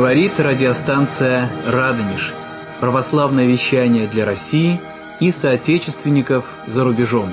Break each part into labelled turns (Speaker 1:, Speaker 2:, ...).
Speaker 1: Говорит радиостанция «Радонеж». Православное вещание для России и соотечественников за рубежом.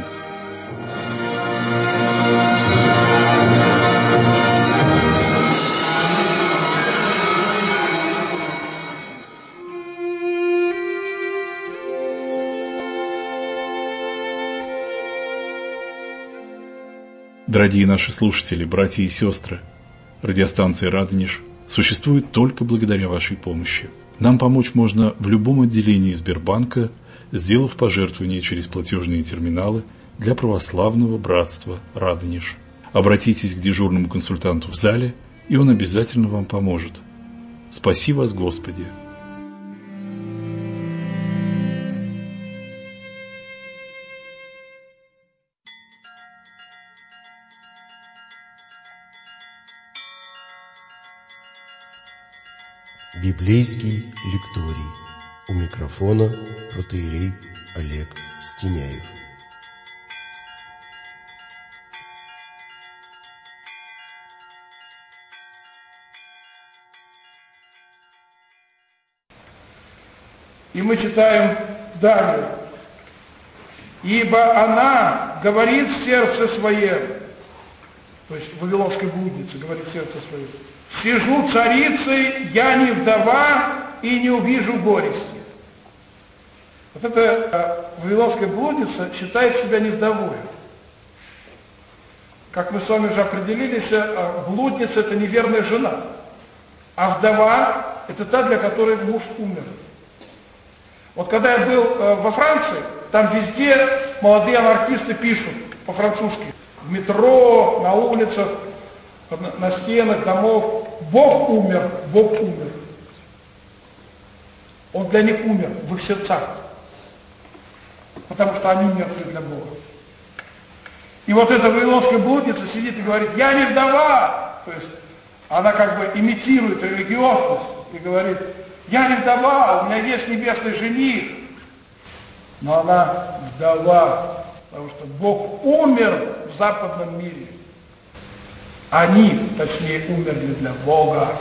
Speaker 2: Дорогие наши слушатели, братья и сестры, радиостанция «Радонеж» существует только благодаря вашей помощи. Нам помочь можно в любом отделении Сбербанка, сделав пожертвование через платежные терминалы для православного братства «Радонеж». Обратитесь к дежурному консультанту в зале, и он обязательно вам поможет. Спаси вас, Господи!
Speaker 3: Библейский лекторий. У микрофона протоиерей Олег Стеняев.
Speaker 4: И мы читаем далее. «Ибо она говорит в сердце своем», то есть вавилонской блуднице говорит в сердце своем: «Сижу царицей, я не вдова и не увижу горести». Вот эта вавилонская блудница считает себя не вдовой. Как мы с вами уже определились, блудница – это неверная жена, а вдова – это та, для которой муж умер. Вот когда я был во Франции, там везде молодые анархисты пишут по-французски. В метро, на улицах, на стенах домов: Бог умер, Бог умер. Он для них умер в их сердцах, потому что они мертвы для Бога. И вот эта вавилонская блудница сидит и говорит: я не вдова. То есть она как бы имитирует религиозность и говорит: я не вдова, у меня есть небесный жених. Но она вдова, потому что Бог умер в западном мире. Они, точнее, умерли для Бога.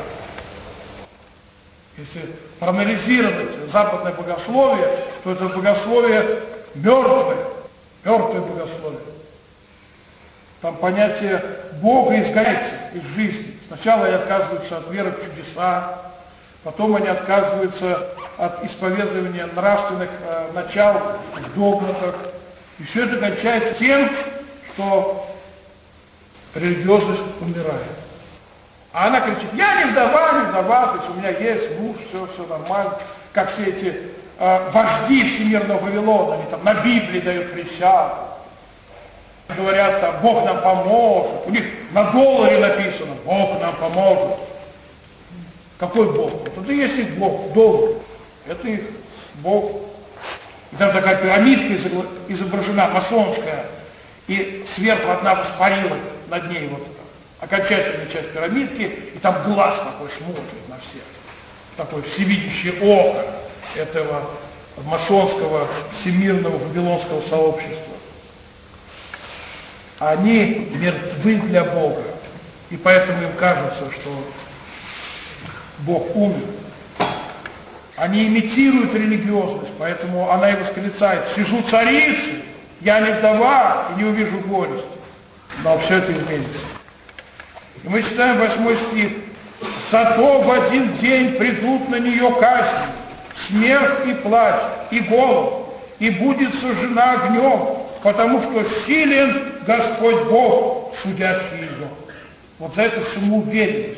Speaker 4: Если проанализировать западное богословие, то это богословие мертвое богословие. Там понятие Бога изгоняется из жизни. Сначала они отказываются от веры в чудеса, потом они отказываются от исповедования нравственных начал в догматах. И все это кончается тем, что религиозность умирает. А она кричит: я не вдова, то есть у меня есть муж, все нормально. Как все эти вожди всемирного Вавилона, они там на Библии дают присягу. Говорят: Бог нам поможет. У них на долларе написано: Бог нам поможет. Какой Бог? Это и есть их Бог, доллар. Это их Бог. И там такая пирамидка изображена, масонская, и сверху одна воспарила над ней вот окончательная часть пирамидки, и там глаз такой смотрит на всех. Такое всевидящее око этого масонского всемирного вавилонского сообщества. Они мертвы для Бога, и поэтому им кажется, что Бог умер. Они имитируют религиозность, поэтому она и восклицает: сижу царицей, я не вдова и не увижу горести. Но все это изменится. И мы читаем 8 стих. Зато в один день придут на нее казни, смерть и плач, и голод, и будет сожжена огнем, потому что силен Господь Бог, судящий ее. Вот за эту самоуверенность,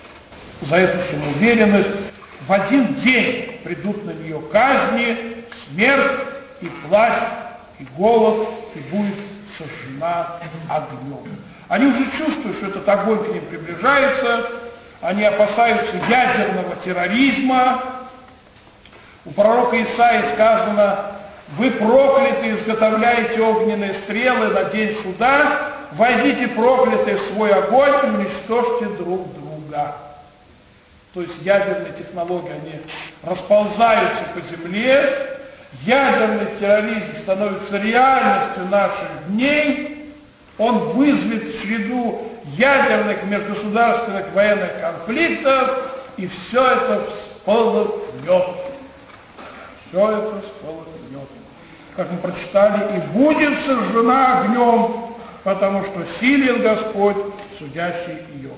Speaker 4: в один день придут на нее казни, смерть и плач, и голод, и будет сожжена огнем. Они уже чувствуют, что этот огонь к ним приближается, они опасаются ядерного терроризма. У пророка Исаии сказано: вы прокляты, изготовляете огненные стрелы на день суда, войдите проклятые в свой огонь и уничтожьте друг друга. То есть ядерные технологии, они расползаются по земле, ядерный терроризм становится реальностью наших дней, он вызовет череду ядерных межгосударственных военных конфликтов, и все это всполохнет. Все это всполохнет. Как мы прочитали, и будет сожжена огнем, потому что силен Господь, судящий ее.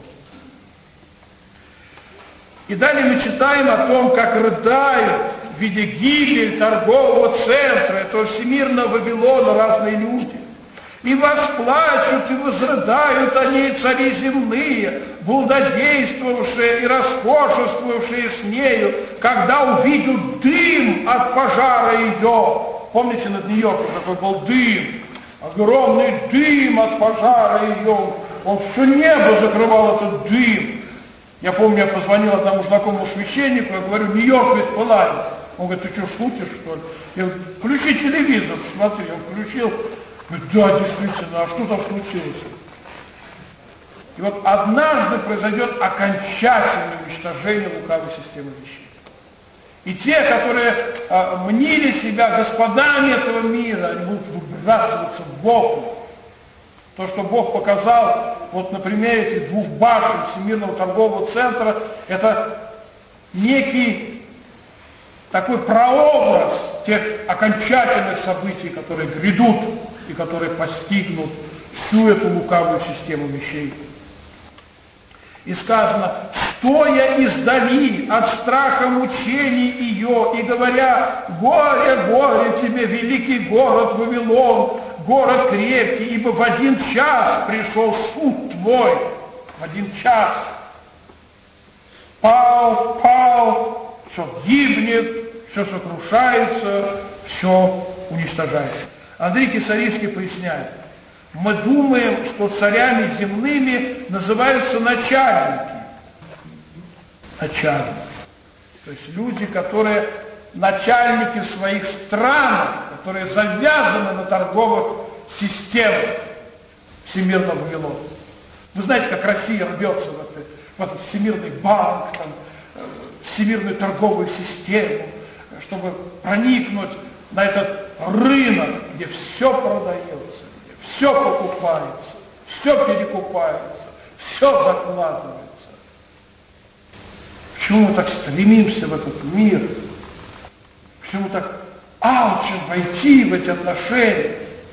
Speaker 4: И далее мы читаем о том, как рыдают, видя гибель торгового центра, этого всемирного Вавилона, разные люди. И восплачут, и возрыдают они цари земные, блудодействовавшие и роскошествовавшие с нею, когда увидят дым от пожара ее. Помните, над Нью-Йорком такой был дым, огромный дым от пожара ее. Он все небо закрывал этот дым. Я помню, я позвонил одному знакомому священнику, я говорю, Нью-Йорк ведь пылает. Он говорит, ты что, шутишь, что ли? Я говорю, включи телевизор, смотри. Он включил, говорит, да, действительно, а что там случилось? И вот однажды произойдет окончательное уничтожение лукавой системы вещей. И те, которые мнили себя господами этого мира, они будут выбрасываться в Богу. То, что Бог показал, вот на примере этих двух башен Всемирного торгового центра, это некий такой прообраз тех окончательных событий, которые грядут и которые постигнут всю эту лукавую систему вещей. И сказано, стоя издали от страха мучений ее, и говоря, горе, горе тебе, великий город Вавилон, город крепкий, ибо в 1 час пришел суд твой, в 1 час. Пал, все гибнет, все сокрушается, все уничтожается. Андрей Кесарийский поясняет, мы думаем, что царями земными называются начальники. Начальники. То есть люди, которые начальники своих стран, которые завязаны на торговых системах Всемирного Вавилона. Вы знаете, как Россия рвется в этот Всемирный банк, Всемирную торговую систему, чтобы проникнуть на этот рынок, где все продается, где все покупается, все перекупается, все закладывается. Почему мы так стремимся в этот мир? Почему мы так алчим войти в эти отношения?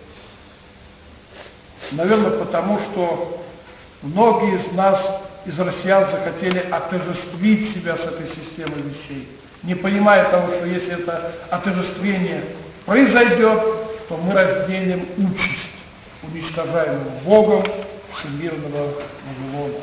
Speaker 4: Наверное, потому что многие из нас, из россиян, захотели отождествить себя с этой системой вещей, не понимая того, что если это отождествление произойдет, то мы разделим участь уничтожаемого Богом всемирного Вавилона.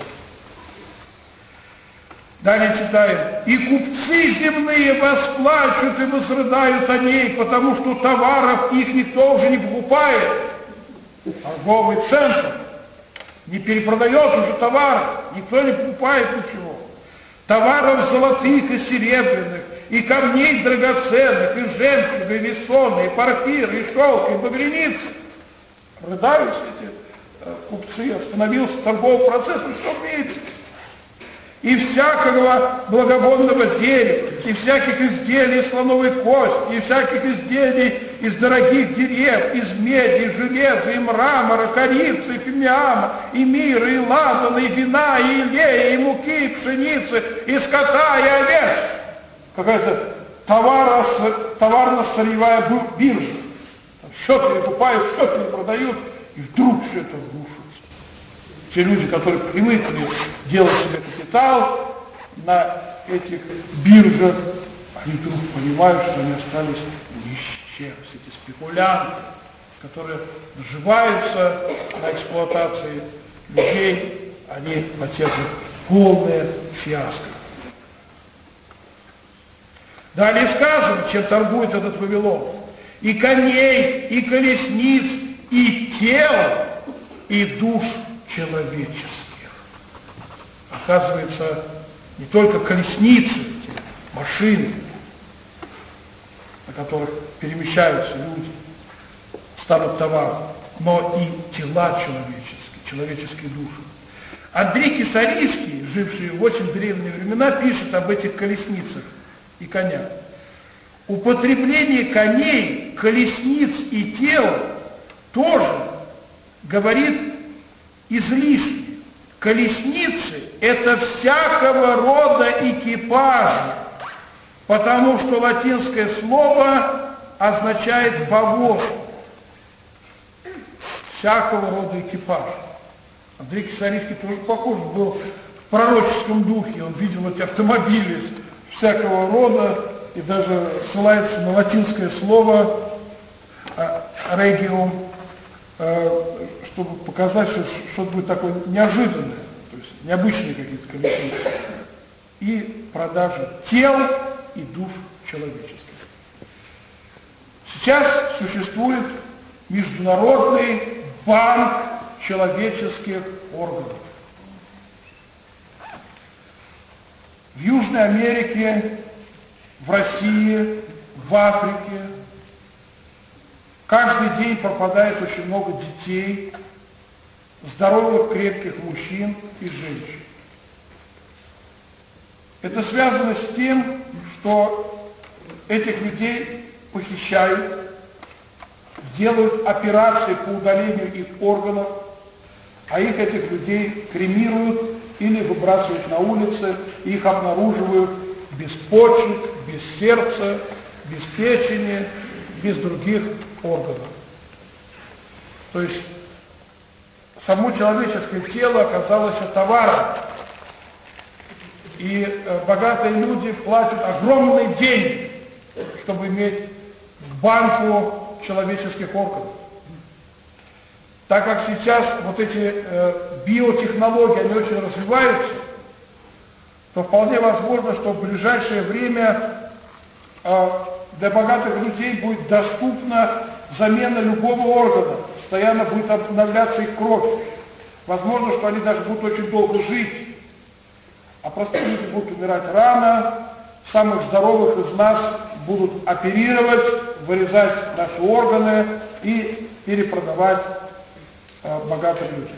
Speaker 4: Далее читаем. «И купцы земные восплачут и возрыдают о ней, потому что товаров их никто уже не покупает». Торговый центр не перепродает уже товары, никто не покупает ничего. Товаров золотых и серебряных, и камней драгоценных, и жемчуга, и весоны, и парфир, и шелк, и багряницы. Рыдают эти купцы, остановился торговый процесс, и что видите? И всякого благовонного дерева, и всяких изделий из слоновой кости, и всяких изделий из дорогих дерев, из меди, и железа, и мрамора, корицы, и фимиама, и мира, и ладана, и вина, и илея, и муки, и пшеницы, и скота, и овец. Какая-то товарно-сырьевая биржа. Все перекупают, все перепродают, и вдруг все это рушится. Те люди, которые привыкли делать себе капитал на этих биржах, они вдруг понимают, что они остались ни с чем. Все эти спекулянты, которые наживаются на эксплуатации людей, они потерпят полное фиаско. Далее сказано, чем торгует этот Вавилон. И коней, и колесниц, и тел, и душ человеческих. Оказывается, не только колесницы, машины, на которых перемещаются люди, станут товаром, но и тела человеческие души. Андрей Кесарийский, живший в очень древние времена, пишет об этих колесницах и конях. Употребление коней, колесниц и тел тоже говорит излишне. колесницы – это всякого рода экипажи, потому что латинское слово означает повозку. Всякого рода экипаж. Андрей Кисарийский тоже похож был в пророческом духе. Он видел эти автомобили всякого рода и даже ссылается на латинское слово «региум», чтобы показать, что что-то будет такое неожиданное, то есть необычные какие-то колесницы. И продажа тел и душ человеческих. Сейчас существует международный банк человеческих органов. В Южной Америке, в России, в Африке каждый день пропадает очень много детей, здоровых, крепких мужчин и женщин. Это связано с тем, что этих людей похищают, делают операции по удалению их органов, а этих людей кремируют или выбрасывают на улице, их обнаруживают без почек, без сердца, без печени, без других органов. То есть само человеческое тело оказалось товаром, и богатые люди платят огромные деньги, чтобы иметь банку человеческих органов. Так как сейчас вот эти биотехнологии, они очень развиваются, то вполне возможно, что в ближайшее время для богатых людей будет доступна замена любого органа, постоянно будет обновляться их кровь. Возможно, что они даже будут очень долго жить, а простые люди будут умирать рано, самых здоровых из нас будут оперировать, вырезать наши органы и перепродавать богатым людям.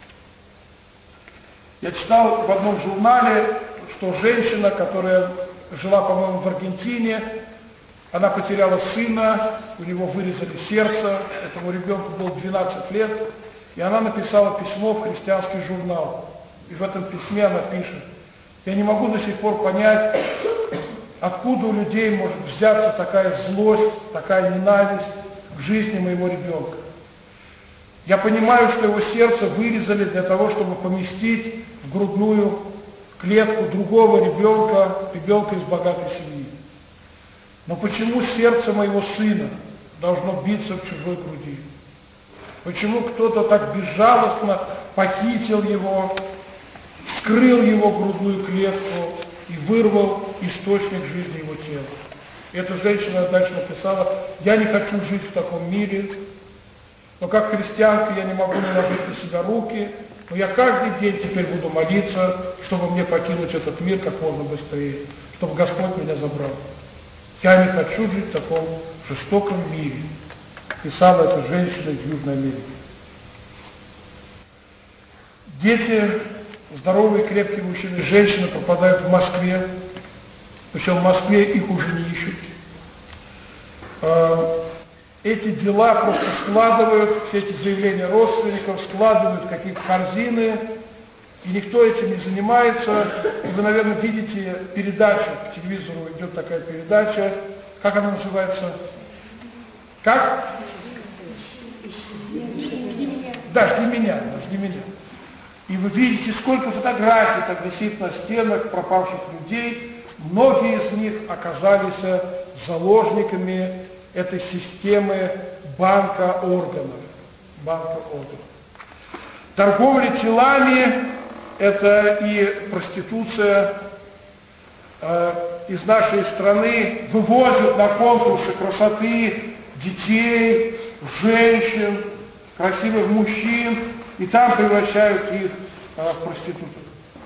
Speaker 4: Я читал в одном журнале, что женщина, которая жила, по-моему, в Аргентине, она потеряла сына, у него вырезали сердце, этому ребенку было 12 лет, и она написала письмо в христианский журнал. И в этом письме она пишет: «Я не могу до сих пор понять, откуда у людей может взяться такая злость, такая ненависть к жизни моего ребенка. Я понимаю, что его сердце вырезали для того, чтобы поместить в грудную клетку другого ребенка из богатой семьи. Но почему сердце моего сына должно биться в чужой груди? Почему кто-то так безжалостно похитил его, вскрыл его грудную клетку и вырвал источник жизни его тела?» Эта женщина дальше написала: «Я не хочу жить в таком мире, но как христианка я не могу наложить на себя руки, но я каждый день теперь буду молиться, чтобы мне покинуть этот мир как можно быстрее, чтобы Господь меня забрал. Я не хочу жить в таком жестоком мире», писала эта женщина из Южной Америки. Дети, здоровые, крепкие мужчины и женщины попадают в Москве, причем в Москве их уже не ищут. Эти дела просто складывают, все эти заявления родственников складывают в какие-то корзины, и никто этим не занимается. И вы, наверное, видите передачу, по телевизору идет такая передача, как она называется? Как? Да, «Жди меня», «Жди меня». И вы видите, сколько фотографий так висит на стенах пропавших людей. Многие из них оказались заложниками этой системы банка органов. Торговля телами – это и проституция. Из нашей страны вывозят на конкурсы красоты детей, женщин, красивых мужчин, и там превращают их в проституток.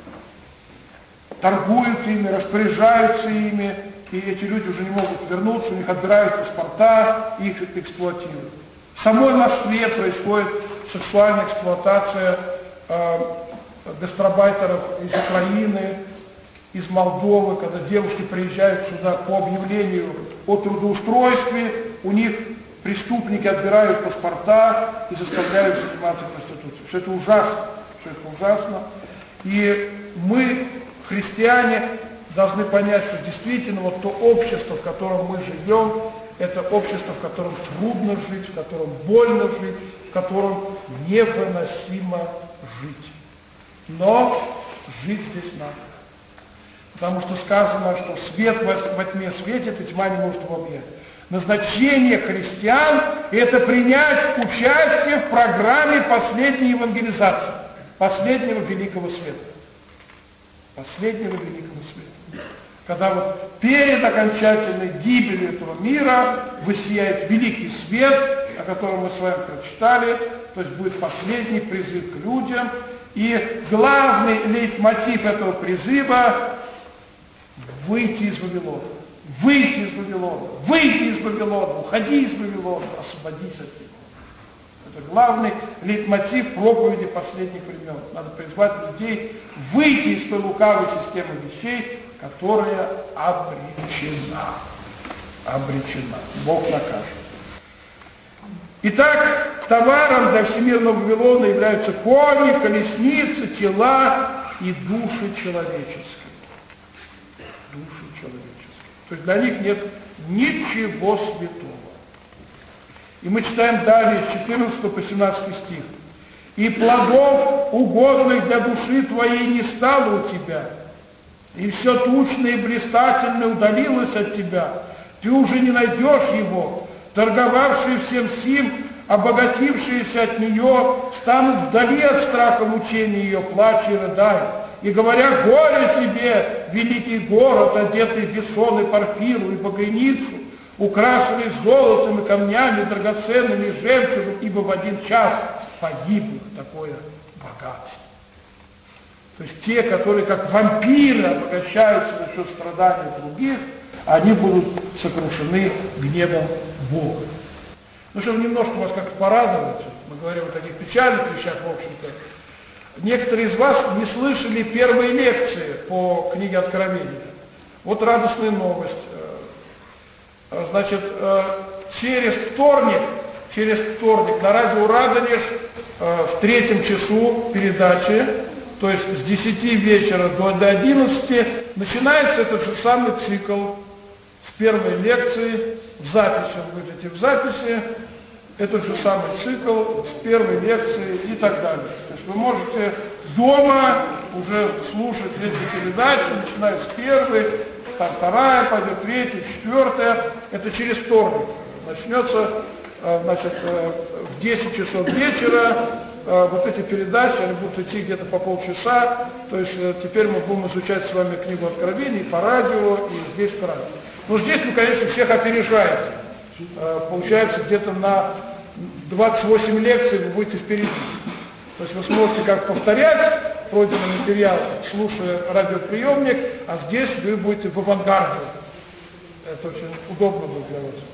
Speaker 4: Торгуют ими, распоряжаются ими, и эти люди уже не могут вернуться, у них отбирают паспорта, их эксплуатируют. В самой Москве происходит сексуальная эксплуатация гастарбайтеров из Украины, из Молдовы, когда девушки приезжают сюда по объявлению о трудоустройстве, у них преступники отбирают паспорта и заставляют заниматься проституцией. Все это ужасно, И мы, христиане, должны понять, что действительно вот то общество, в котором мы живем, это общество, в котором трудно жить, в котором больно жить, в котором невыносимо жить. Но жить здесь надо. Потому что сказано, что свет во тьме светит, и тьма не может его объять. Назначение христиан – это принять участие в программе последней евангелизации, последнего великого света. Последнего великого света. Когда вот перед окончательной гибелью этого мира высияет великий свет, о котором мы с вами прочитали, то есть будет последний призыв к людям. И главный лейтмотив этого призыва – выйти из Вавилона. Выйти из Вавилона, выйти из Вавилона, уходи из Вавилона, освободись от него. Это главный лейтмотив проповеди последних времен. Надо призвать людей выйти из той лукавой системы вещей, которая обречена. Обречена. Бог накажет. Итак, товаром для всемирного Вавилона являются кони, колесницы, тела и души человеческие. Души человеческие. То есть для них нет ничего святого. И мы читаем далее, с 14 по 17 стих. «И плодов, угодных для души твоей, не стало у тебя, и все тучное и блистательное удалилось от тебя. Ты уже не найдешь его. Торговавшие всем сим, обогатившиеся от нее, станут вдали от страха мучения ее, плача и рыдая. И говоря, горе тебе, великий город, одетый в весон и парфиру и багряницу, украшенный золотом и камнями, драгоценными и жемчугом, ибо в один час погибло такое богатство». То есть те, которые как вампиры обогащаются за счет страданий других, они будут сокрушены гневом Бога. Ну, чтобы немножко вас как-то порадовать, мы говорим о таких печальных вещах, в общем-то, некоторые из вас не слышали первые лекции по книге Откровения. Вот радостная новость. Значит, через вторник на радио Радонеж в 3 часу передачи, то есть с 10 вечера до 11, начинается этот же самый цикл с первой лекции, в записи, вы будете в записи, этот же самый цикл с первой лекции и так далее. То есть вы можете дома уже слушать эти передачи, начиная с первой, там вторая, пойдет третья, четвертая. Это через вторник. Начнется, значит, в 10 часов вечера. Вот эти передачи, они будут идти где-то по полчаса. То есть теперь мы будем изучать с вами книгу Откровений по радио и здесь по радио. Но здесь вы, конечно, всех опережаете. Получается, где-то на 28 лекций вы будете впереди. То есть вы сможете как повторять пройденный материал, слушая радиоприемник, а здесь вы будете в авангарде. Это очень удобно будет для вас.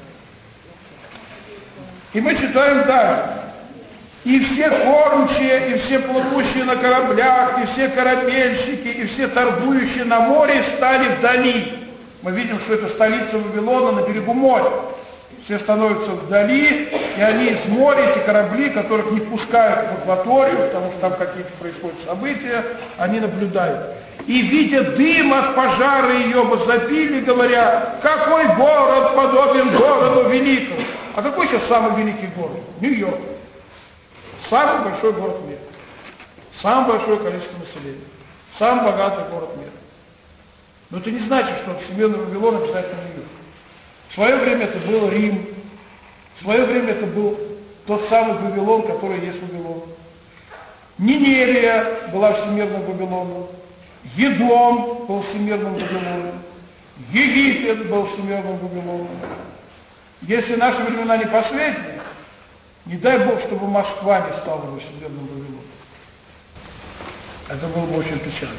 Speaker 4: И мы читаем дальше. «И все кормчие, и все плывущие на кораблях, и все корабельщики, и все торгующие на море стали вдали». Мы видим, что это столица Вавилона на берегу моря. Все становятся вдали, и они из моря, эти корабли, которых не пускают в акваторию, потому что там какие-то происходят события, они наблюдают. «И, видя дым от пожара ее, возопили, говоря, какой город подобен городу великому». А какой сейчас самый великий город? Нью-Йорк. Самый большой город мира. Самое большое количество населения. Самый богатый город мира. Но это не значит, что всемирный Вавилон обязательно Нью-Йорк. В свое время это был Рим. В свое время это был тот самый Вавилон, который есть Вавилон. Ниневия была всемирным Вавилоном. Едом был всемирным Вавилоном. Египет был всемирным Вавилоном. Если наши времена не последние, не дай Бог, чтобы Москва не стала всемирным Вавилоном. Это было бы очень печально.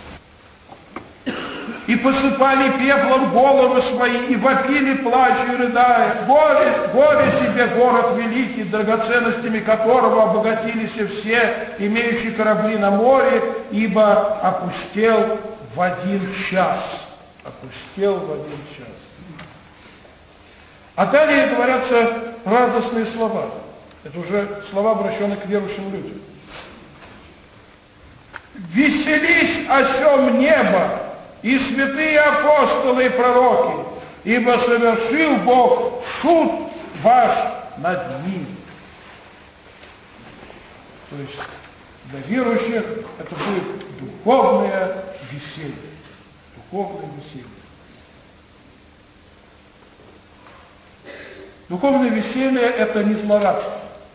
Speaker 4: «И посыпали пеплом головы свои, и вопили, плача и рыдая. Горе, горе тебе, город великий, драгоценностями которого обогатились все, имеющие корабли на море, ибо опустел в один час». Опустел в один час. А далее говорятся радостные слова. Это уже слова, обращенные к верующим людям. Веселись о сем небо, и святые апостолы и пророки, ибо совершил Бог суд ваш над ним. То есть для верующих это будет духовное веселье. Духовное веселье. Духовное веселье – это не злорадство.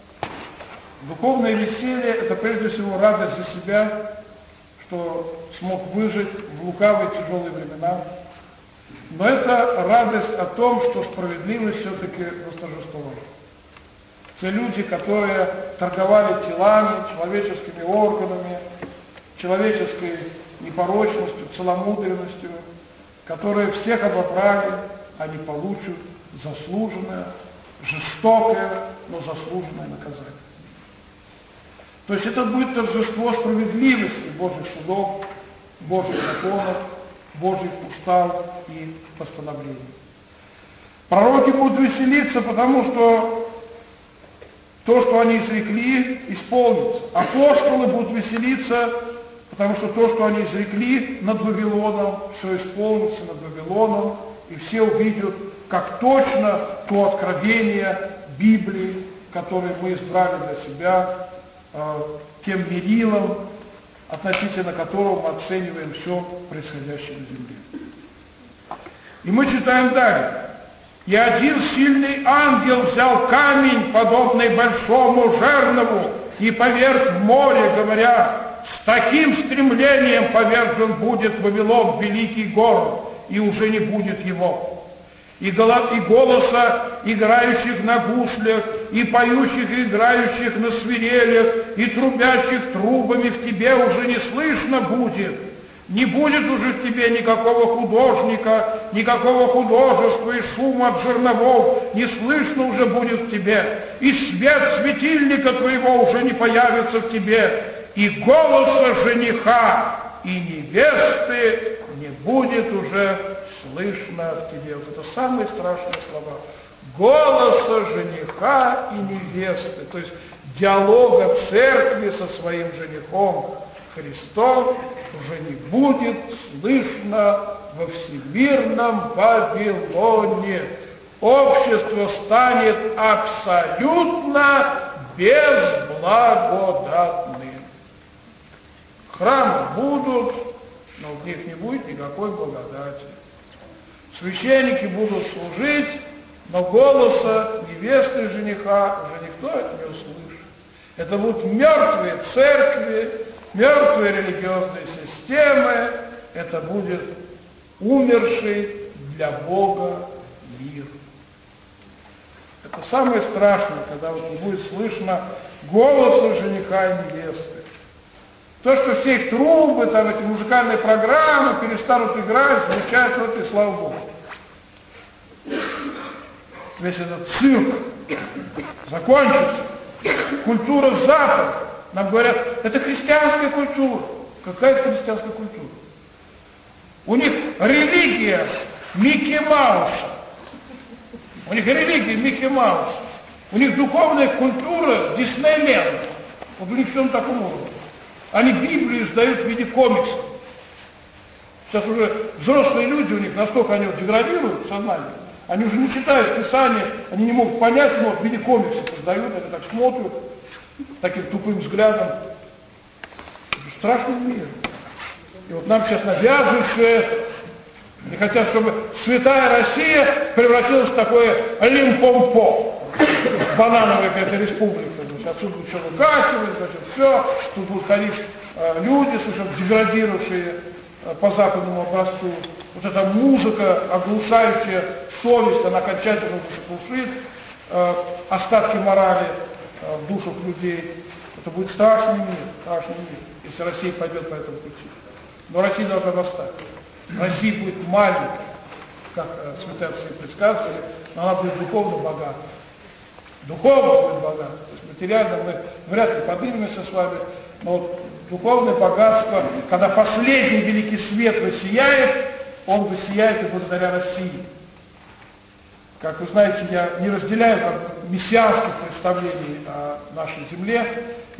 Speaker 4: Духовное веселье – это прежде всего радость за себя, что смог выжить в лукавые тяжелые времена. Но это радость о том, что справедливость все-таки восторжествовала. Те люди, которые торговали телами, человеческими органами, человеческой непорочностью, целомудренностью, которые всех обобрали, они получат заслуженное, жестокое, но заслуженное наказание. То есть это будет торжество справедливости Божьих судов, Божьих законов, Божьих устав и постановлений. Пророки будут веселиться, потому что то, что они изрекли, исполнится. Апостолы будут веселиться, потому что то, что они изрекли над Вавилоном, все исполнится над Вавилоном, и все увидят, как точно то откровение Библии, которое мы избрали для себя, тем мерилом, относительно которого мы оцениваем все происходящее на земле. И мы читаем далее. «И один сильный ангел взял камень, подобный большому жернову, и поверг в море, говоря, с таким стремлением повержен будет Вавилон, великий город, и уже не будет его. И голоса играющих на гуслях, и поющих и играющих на свирелях, и трубящих трубами в тебе уже не слышно будет. Не будет уже в тебе никакого художника, никакого художества, и шума от жерновов не слышно уже будет в тебе. И свет светильника твоего уже не появится в тебе, и голоса жениха и невесты не будет уже слышно в тебе». Вот это самые страшные слова. Голоса жениха и невесты, то есть диалога церкви со своим женихом Христом уже не будет слышно во всемирном Вавилоне. Общество станет абсолютно безблагодатным. Храмы будут, но в них не будет никакой благодати. Священники будут служить, но голоса невесты и жениха уже никто не услышит. Это будут мертвые церкви, мертвые религиозные системы, это будет умерший для Бога мир. Это самое страшное, когда вот не будет слышно голоса жениха и невесты. То, что все их трубы, там эти музыкальные программы перестанут играть, звучат вот и слава Богу. Весь этот цирк закончится. Культура Запада. Нам говорят, это христианская культура. Какая это христианская культура? У них религия Микки Мауса. У них религия Микки Мауса. У них духовная культура Диснейленд. Вот у них все на таком уровне. Они Библию издают в виде комиксов. Сейчас уже взрослые люди, у них настолько они деградируют в сознании, они уже не читают Писание, они не могут понять, но в виде комиксов издают, они так смотрят, таким тупым взглядом. Это страшный мир. И вот нам сейчас навязывают, они хотят, чтобы святая Россия превратилась в такое Лимпомпо, банановая какая-то республика. Отсюда будет все выкачивать, значит, все, тут будут ходить люди, совершенно деградировавшие по западному образцу. Вот эта музыка, оглушающая совесть, она окончательно заглушит остатки морали в душах людей. Это будет страшный мир, если Россия пойдет по этому пути. Но Россия должна восстать. Россия будет маленькой, как святые отцы предсказывали, но она будет духовно богатой. Духовно будет богатство. То есть материально мы вряд ли поднимемся с вами, но вот духовное богатство, когда последний великий свет воссияет, он воссияет и благодаря России. Как вы знаете, я не разделяю мессианских представлений о нашей земле.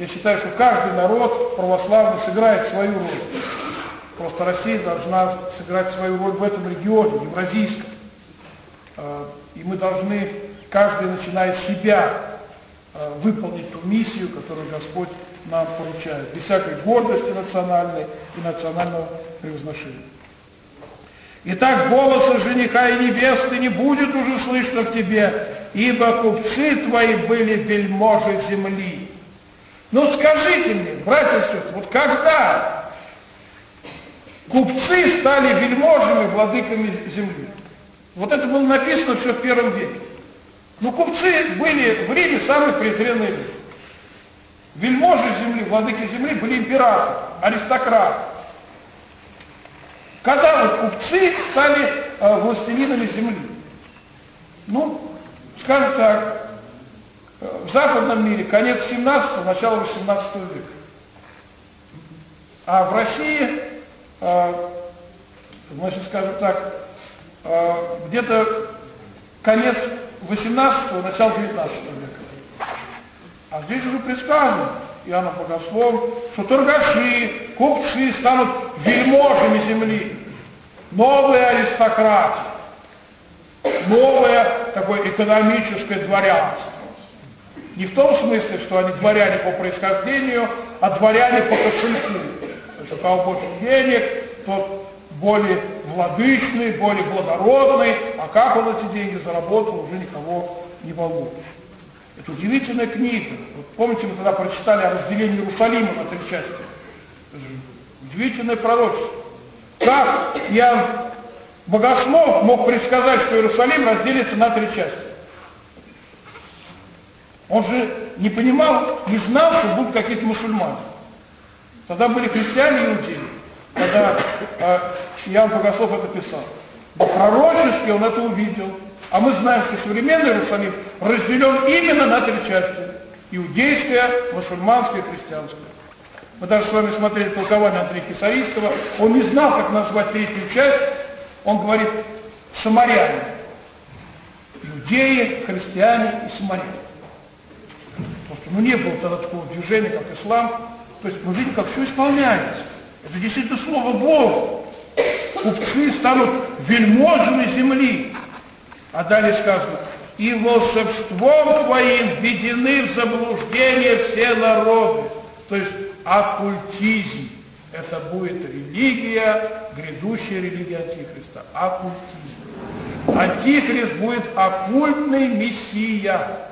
Speaker 4: Я считаю, что каждый народ православный сыграет свою роль. Просто Россия должна сыграть свою роль в этом регионе, евразийском. И мы должны, каждый, начиная с себя, выполнить ту миссию, которую Господь нам поручает, без всякой гордости национальной и национального превозношения. Итак, голоса жениха и невесты не будет уже слышно к тебе, ибо купцы твои были вельможи земли. Ну скажите мне, братья и сестры, вот когда купцы стали вельможами, владыками земли? Вот это было написано все в первом веке. Но купцы были в Риме самые презренные люди. Вельможи земли, владыки земли были императоры, аристократы. Когда вот купцы стали властелинами земли? Ну, скажем так, в западном мире конец 17-го, начало 18 века. А в России, значит, скажем так, где-то конец 18-го, начало 19 века. А здесь уже предсказано Иоанном Богословом, что торгаши, купцы станут вельможами земли, новые аристократы, новое такое экономическое дворянство. Не в том смысле, что они дворяне по происхождению, а дворяне по кошельку. То есть у кого больше денег, тот более владычный, более благородный, а как он эти деньги заработал, уже никого не волнует. Это удивительная книга. Вот помните, мы тогда прочитали о разделении Иерусалима на 3 части. Удивительное пророчество. Как Иоанн Богослов мог предсказать, что Иерусалим разделится на 3 части? Он же не понимал, не знал, что будут какие-то мусульмане. Тогда были христиане и иудеи. Когда Иоанн Богослов это писал. Но пророчески он это увидел. А мы знаем, что современный Иерусалим разделен именно на 3 части. Иудейская, мусульманская, христианская. Мы даже с вами смотрели толкование Андрея Кесарийского. Он не знал, как назвать 3-ю часть. Он говорит самаряне. Иудеи, христиане и самаряне. Потому что не было тогда такого движения, как ислам. То есть мы видим, как все исполняется. Это действительно слово Бога. Купцы станут вельможами земли. А далее сказано: и волшебством твоим введены в заблуждение все народы. То есть оккультизм. Это будет религия, грядущая религия Антихриста. Оккультизм. Антихрист будет оккультный мессия.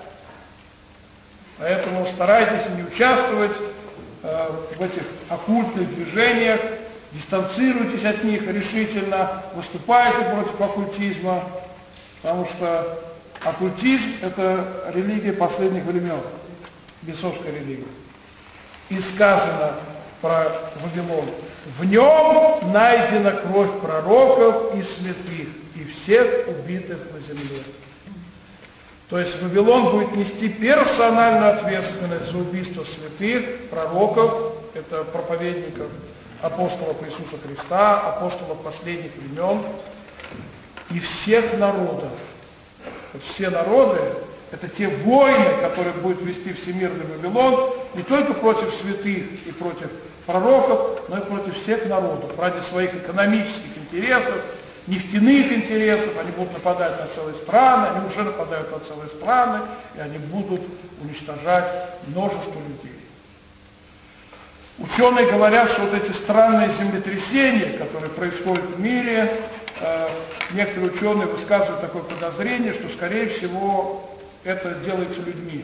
Speaker 4: Поэтому старайтесь не участвовать в этих оккультных движениях, дистанцируйтесь от них решительно, выступайте против оккультизма, потому что оккультизм – это религия последних времен, бесовская религия. И сказано про Вавилон: в нем найдена кровь пророков и святых, и всех убитых на земле. То есть Вавилон будет нести персональную ответственность за убийство святых, пророков, это проповедников, апостолов Иисуса Христа, апостолов последних времен, и всех народов. Все народы – это те войны, которые будет вести всемирный Вавилон, не только против святых и против пророков, но и против всех народов, ради своих экономических интересов, нефтяных интересов. Они будут нападать на целые страны, они уже нападают на целые страны, и они будут уничтожать множество людей. Ученые говорят, что вот эти странные землетрясения, которые происходят в мире, некоторые ученые высказывают такое подозрение, что, скорее всего, это делается людьми.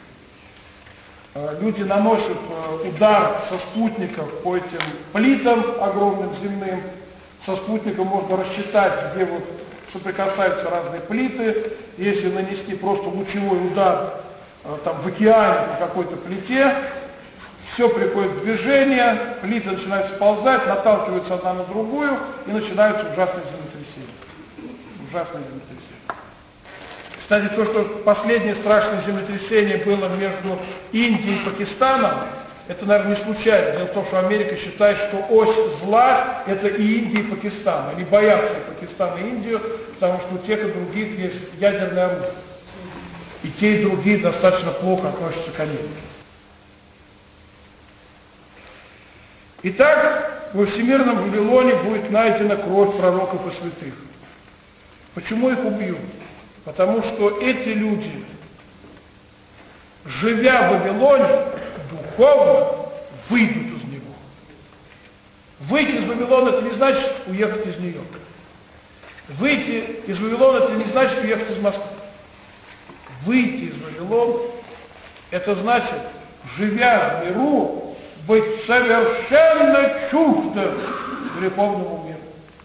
Speaker 4: Люди наносят удар со спутников по этим плитам огромным земным. Со спутником можно рассчитать, где вот соприкасаются разные плиты. Если нанести просто лучевой удар там, в океане по какой-то плите, все приходит в движение, плиты начинают сползать, наталкиваются одна на другую, и начинаются ужасные землетрясения. Ужасные землетрясения. Кстати, то, что последнее страшное землетрясение было между Индией и Пакистаном, это, наверное, не случайно. Дело в том, что Америка считает, что ось зла – это и Индия, и Пакистан. Они боятся и Пакистана, и Индию, потому что у тех и других есть ядерное оружие. И те, и другие достаточно плохо относятся к Америке. Итак, во всемирном Вавилоне будет найдена кровь пророков и святых. Почему их убьют? Потому что эти люди, живя в Вавилоне, духовно выйдут из него. Выйти из Вавилона — это не значит уехать из Нью-Йорка. Выйти из Вавилона — это не значит уехать из Москвы. Выйти из Вавилона — это значит, живя в миру, быть совершенно чуждым греховному миру.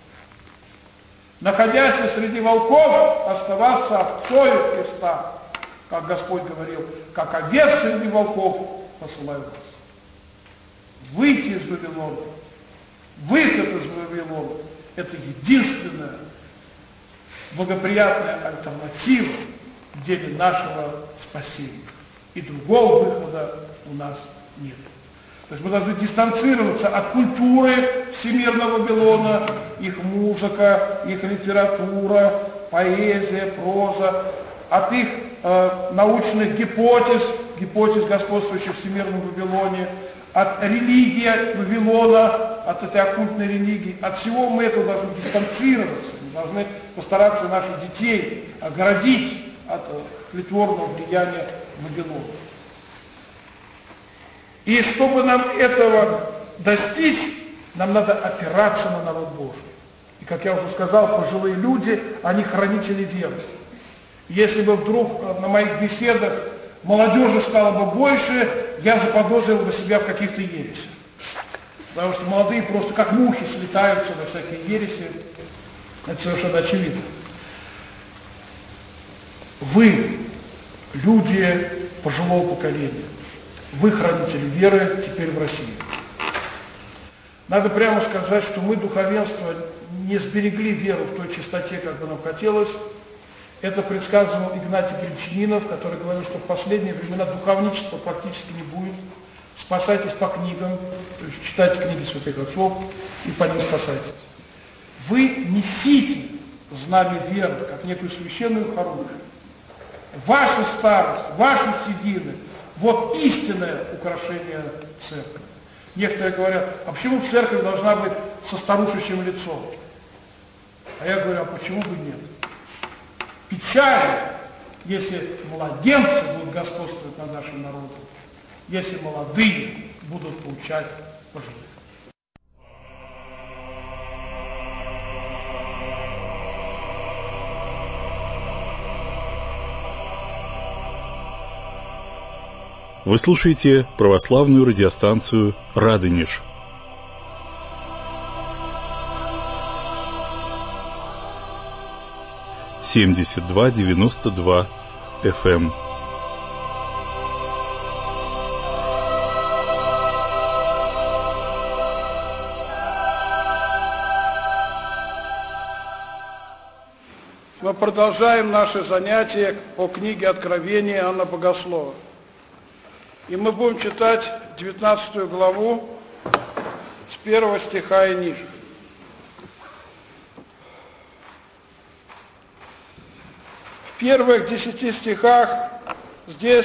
Speaker 4: Находясь среди волков, оставаться овцою Христа, как Господь говорил, как овец среди волков посылаю вас. Выйти из Вавилона, выход из Вавилона — это единственная благоприятная альтернатива в деле нашего спасения. И другого выхода у нас нет. То есть мы должны дистанцироваться от культуры всемирного Вавилона, их музыка, их литература, поэзия, проза, от их научных гипотез, господствующих в всемирном Вавилоне, от религии Вавилона, от этой оккультной религии. От всего мы этого должны дистанцироваться. Мы должны постараться наших детей оградить от тлетворного влияния Вавилона. И чтобы нам этого достичь, нам надо опираться на народ Божий. И, как я уже сказал, пожилые люди, они хранители веры. Если бы вдруг на моих беседах молодежи стало бы больше, я заподозрил бы себя в каких-то ересях. Потому что молодые просто как мухи слетаются на всякие ереси. Это совершенно очевидно. Вы, люди пожилого поколения, вы хранители веры теперь в России. Надо прямо сказать, что мы, духовенство, не сберегли веру в той чистоте, как бы нам хотелось. Это предсказывал Игнатий Гречнинов, который говорил, что в последние времена духовничества практически не будет. Спасайтесь по книгам, то есть читайте книги святых отцов и по ним спасайтесь. Вы несите знамя веры, как некую священную хоругвь. Ваша старость, ваши седины — вот истинное украшение церкви. Некоторые говорят, а почему церковь должна быть со старушечьим лицом? А я говорю, а почему бы нет? Печально, если младенцы будут господствовать над нашим народом, если молодые будут поучать пожилых.
Speaker 2: Вы слушаете православную радиостанцию «Радонеж». – 72-92 FM.
Speaker 4: Мы продолжаем наши занятия по книге Откровения Иоанна Богослова. И мы будем читать 19 главу с 1 стиха и ниже. В первых 10 стихах здесь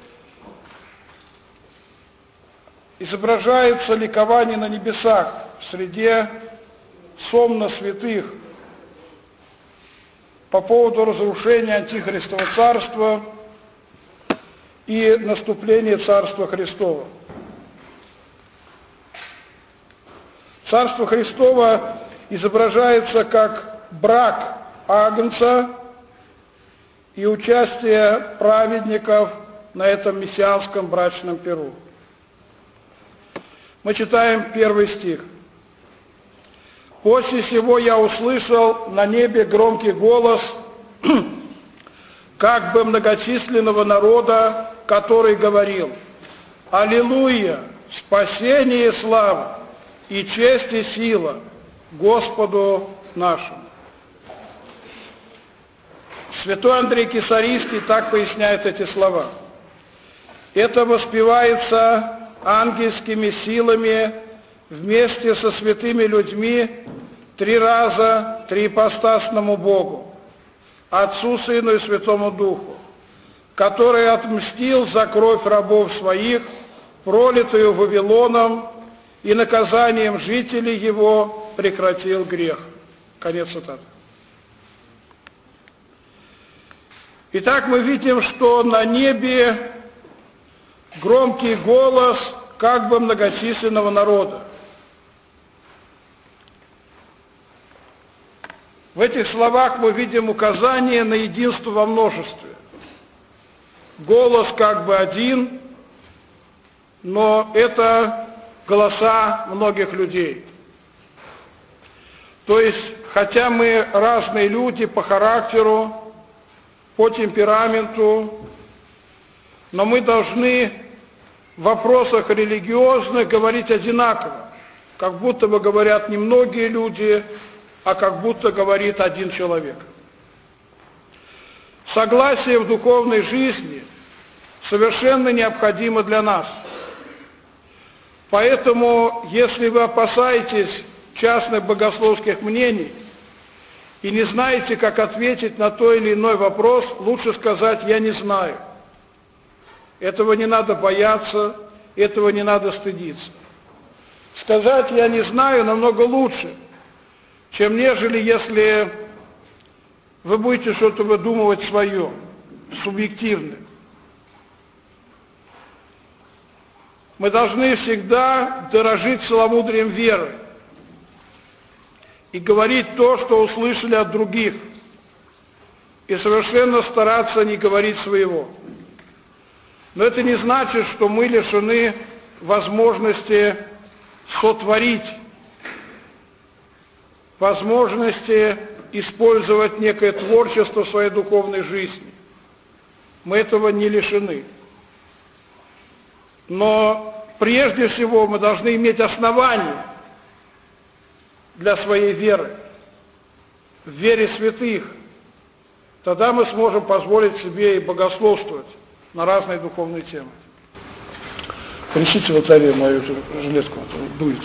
Speaker 4: изображается ликование на небесах в среде сонма святых по поводу разрушения Антихристового царства и наступления Царства Христова. Царство Христово изображается как брак Агнца и участие праведников на этом мессианском брачном пиру. Мы читаем 1 стих. «После сего я услышал на небе громкий голос, как бы многочисленного народа, который говорил: Аллилуйя! Спасение и слава, и честь и сила Господу нашему». Святой Андрей Кесарийский так поясняет эти слова. Это воспевается ангельскими силами вместе со святыми людьми 3 раза триипостасному Богу, Отцу, Сыну и Святому Духу, который отмстил за кровь рабов своих, пролитую Вавилоном, и наказанием жителей его прекратил грех». Конец цитаты. Итак, мы видим, что на небе громкий голос как бы многочисленного народа. В этих словах мы видим указание на единство во множестве. Голос как бы один, но это голоса многих людей. То есть, хотя мы разные люди по характеру, по темпераменту, но мы должны в вопросах религиозных говорить одинаково, как будто бы говорят не многие люди, а как будто говорит один человек. Согласие в духовной жизни совершенно необходимо для нас. Поэтому, если вы опасаетесь частных богословских мнений и не знаете, как ответить на той или иной вопрос, лучше сказать «я не знаю». Этого не надо бояться, этого не надо стыдиться. Сказать «я не знаю» намного лучше, чем нежели если вы будете что-то выдумывать свое, субъективное. Мы должны всегда дорожить целомудрием веры и говорить то, что услышали от других, и совершенно стараться не говорить своего. Но это не значит, что мы лишены возможности сотворить, возможности использовать некое творчество в своей духовной жизни. Мы этого не лишены. Но прежде всего мы должны иметь основания для своей веры, в вере святых. Тогда мы сможем позволить себе и богословствовать на разные духовные темы. Принесите в алтаре мою железку, дует.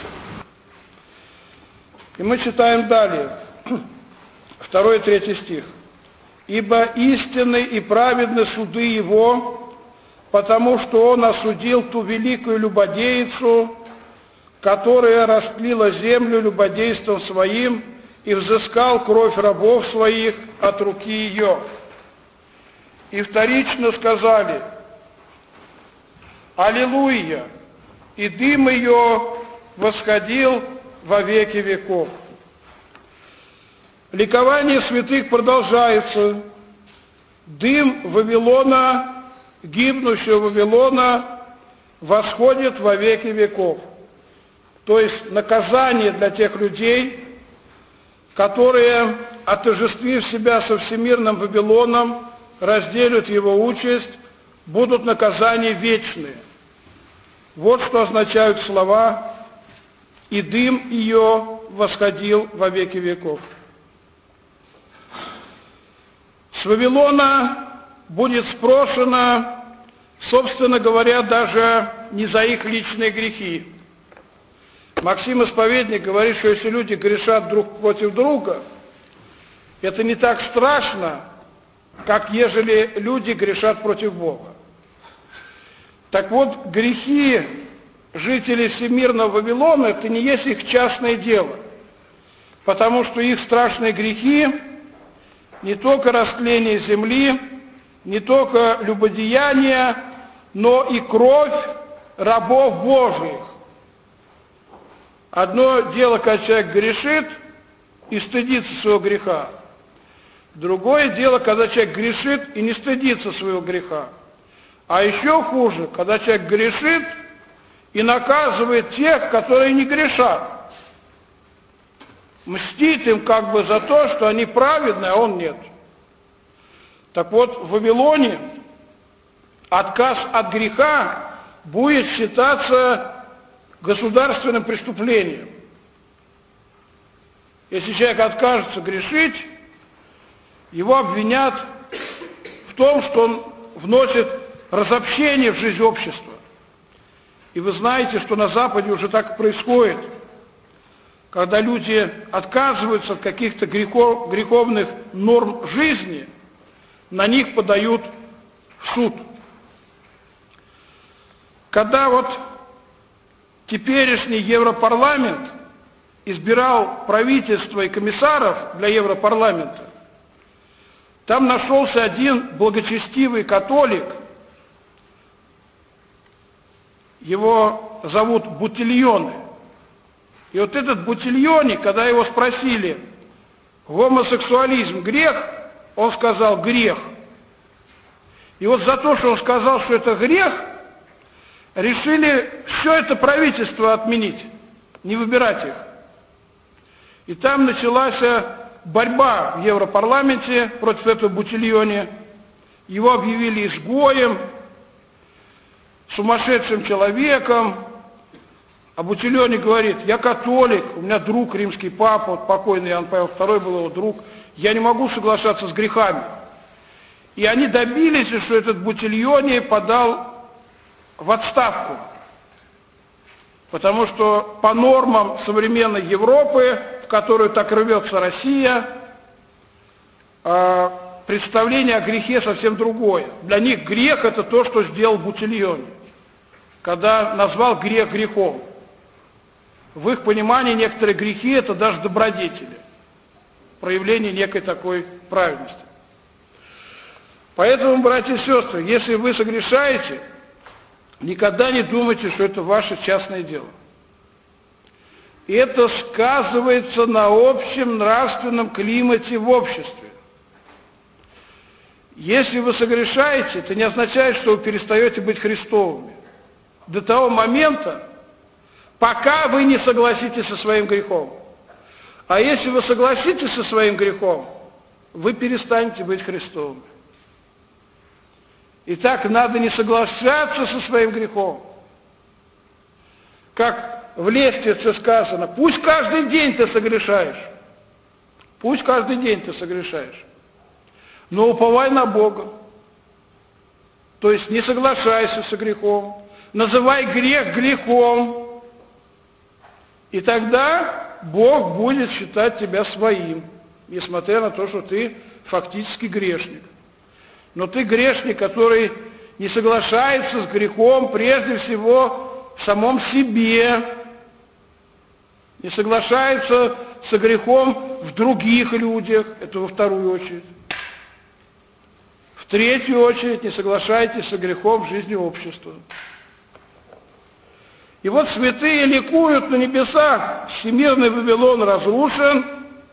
Speaker 4: И мы читаем далее, 2 и 3 стих. «Ибо истинны и праведны суды его, потому что он осудил ту великую любодейцу, которая растлила землю любодейством своим и взыскал кровь рабов своих от руки ее». И вторично сказали: «Аллилуйя! И дым ее восходил во веки веков». Ликование святых продолжается. Дым Вавилона, гибнущего Вавилона, восходит во веки веков. То есть наказание для тех людей, которые, отождествив себя со всемирным Вавилоном, разделят его участь, будут наказания вечные. Вот что означают слова «и дым ее восходил во веки веков». С Вавилона будет спрошено, собственно говоря, даже не за их личные грехи. Максим Исповедник говорит, что если люди грешат друг против друга, это не так страшно, как ежели люди грешат против Бога. Так вот, грехи жителей всемирного Вавилона – это не есть их частное дело, потому что их страшные грехи не только растление земли, не только любодеяние, но и кровь рабов Божьих. Одно дело, когда человек грешит и стыдится своего греха. Другое дело, когда человек грешит и не стыдится своего греха. А еще хуже, когда человек грешит и наказывает тех, которые не грешат. Мстит им как бы за то, что они праведны, а он нет. Так вот, в Вавилоне отказ от греха будет считаться государственным преступлением. Если человек откажется грешить, его обвинят в том, что он вносит разобщение в жизнь общества. И вы знаете, что на Западе уже так происходит. Когда люди отказываются от каких-то греховных норм жизни, на них подают в суд. Когда вот теперешний Европарламент избирал правительство и комиссаров для Европарламента, там нашелся один благочестивый католик, его зовут Бутильоне. И вот этот Бутильоне, когда его спросили, гомосексуализм грех, он сказал грех. И вот за то, что он сказал, что это грех, решили все это правительство отменить, не выбирать их. И там началась борьба в Европарламенте против этого Бутильоне. Его объявили изгоем, сумасшедшим человеком. А Бутильоне говорит: я католик, у меня друг римский папа, вот покойный Иоанн Павел II был его друг, я не могу соглашаться с грехами. И они добились, что этот Бутильоне подал в отставку. Потому что по нормам современной Европы, в которую так рвется Россия, представление о грехе совсем другое. Для них грех – это то, что сделал Бутильоне, когда назвал грех грехом. В их понимании некоторые грехи – это даже добродетели, проявление некой такой праведности. Поэтому, братья и сестры, если вы согрешаете, никогда не думайте, что это ваше частное дело. И это сказывается на общем нравственном климате в обществе. Если вы согрешаете, это не означает, что вы перестаете быть Христовыми. До того момента, пока вы не согласитесь со своим грехом. А если вы согласитесь со своим грехом, вы перестанете быть Христовыми. Итак, надо не соглашаться со своим грехом. Как в Лестнице сказано: пусть каждый день ты согрешаешь. Пусть каждый день ты согрешаешь. Но уповай на Бога. То есть не соглашайся со грехом. Называй грех грехом. И тогда Бог будет считать тебя своим, несмотря на то, что ты фактически грешник. Но ты грешник, который не соглашается с грехом прежде всего в самом себе, не соглашается со грехом в других людях, это во вторую очередь. В третью очередь не соглашайтесь со грехом в жизни общества. И вот святые ликуют на небесах: всемирный Вавилон разрушен,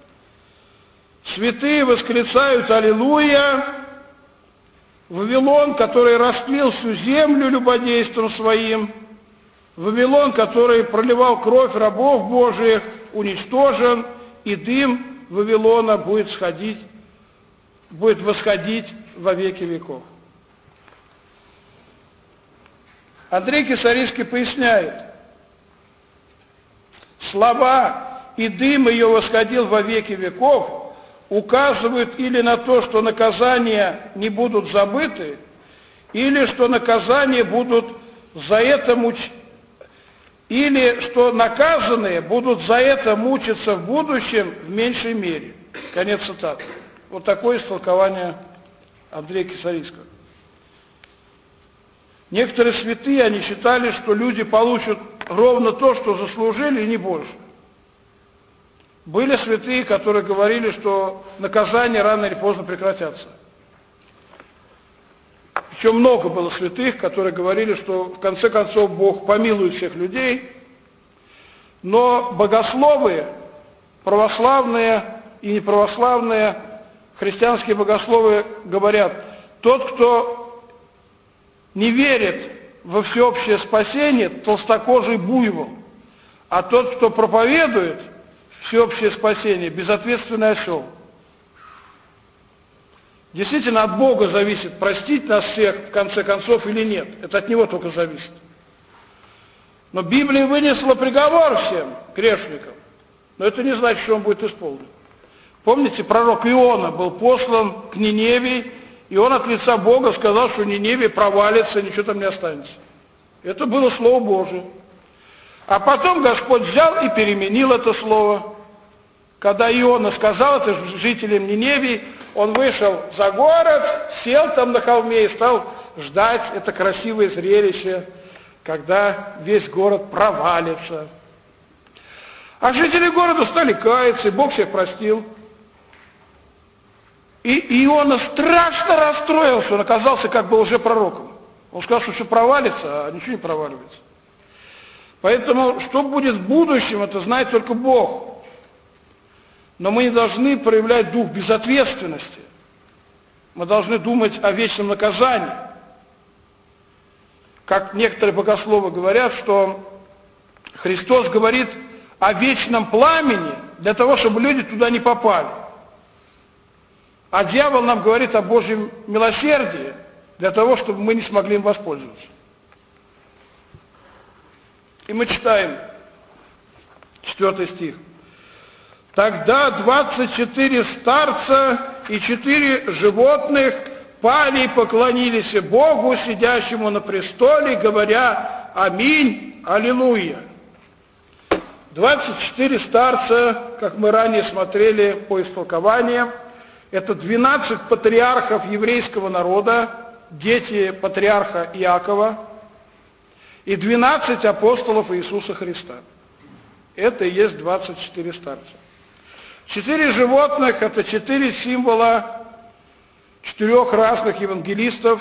Speaker 4: святые восклицают аллилуйя. Вавилон, который растлил всю землю любодейством своим, Вавилон, который проливал кровь рабов Божиих, уничтожен, и дым Вавилона будет восходить во веки веков. Андрей Кисарийский поясняет: слова «и дым ее восходил во веки веков» указывают или на то, что наказания не будут забыты, или что наказания будут за это или что наказанные будут за это мучиться в будущем в меньшей мере. Конец цитаты. Вот такое истолкование Андрея Кисарийского. Некоторые святые, они считали, что люди получат ровно то, что заслужили, и не больше. Были святые, которые говорили, что наказания рано или поздно прекратятся. Причем много было святых, которые говорили, что в конце концов Бог помилует всех людей. Но богословы, православные и неправославные, христианские богословы говорят: тот, кто не верит во всеобщее спасение, толстокожий буйвол, а тот, кто проповедует всеобщее спасение, безответственный осел. Действительно, от Бога зависит, простить нас всех в конце концов или нет. Это от Него только зависит. Но Библия вынесла приговор всем грешникам. Но это не значит, что он будет исполнен. Помните, пророк Иона был послан к Ниневии, и он от лица Бога сказал, что Ниневия провалится, ничего там не останется. Это было Слово Божие. А потом Господь взял и переменил это слово. Когда Иона сказал это жителям Ниневии, он вышел за город, сел там на холме и стал ждать это красивое зрелище, когда весь город провалится. А жители города стали каяться, и Бог всех простил. И Иона страшно расстроился, он оказался как бы лжепророком. Он сказал, что все провалится, а ничего не проваливается. Поэтому, что будет в будущем, это знает только Бог. Но мы не должны проявлять дух безответственности. Мы должны думать о вечном наказании. Как некоторые богословы говорят, что Христос говорит о вечном пламени для того, чтобы люди туда не попали. А дьявол нам говорит о Божьем милосердии для того, чтобы мы не смогли им воспользоваться. И мы читаем 4 стих. Тогда 24 старца и 4 животных пали и поклонились Богу, сидящему на престоле, говоря: Аминь, Аллилуйя. 24 старца, как мы ранее смотрели по истолкованиям, это 12 патриархов еврейского народа, дети патриарха Иакова, и 12 апостолов Иисуса Христа. Это и есть 24 старца. 4 животных – это 4 символа 4 разных евангелистов.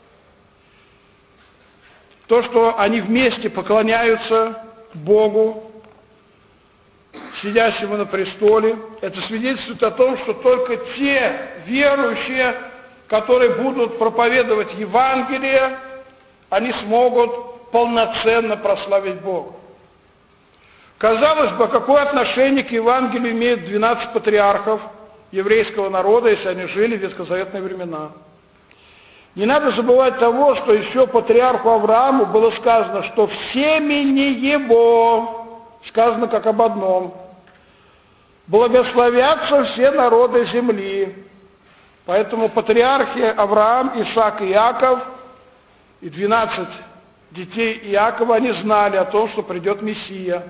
Speaker 4: То, что они вместе поклоняются Богу, сидящему на престоле, это свидетельствует о том, что только те верующие, которые будут проповедовать Евангелие, они смогут полноценно прославить Бога. Казалось бы, какое отношение к Евангелию имеют 12 патриархов еврейского народа, если они жили в ветхозаветные времена? Не надо забывать того, что еще патриарху Аврааму было сказано, что в семени его, сказано как об одном, благословятся все народы земли. Поэтому патриархи Авраам, Исаак и Иаков и 12 детей Иакова, они знали о том, что придет Мессия.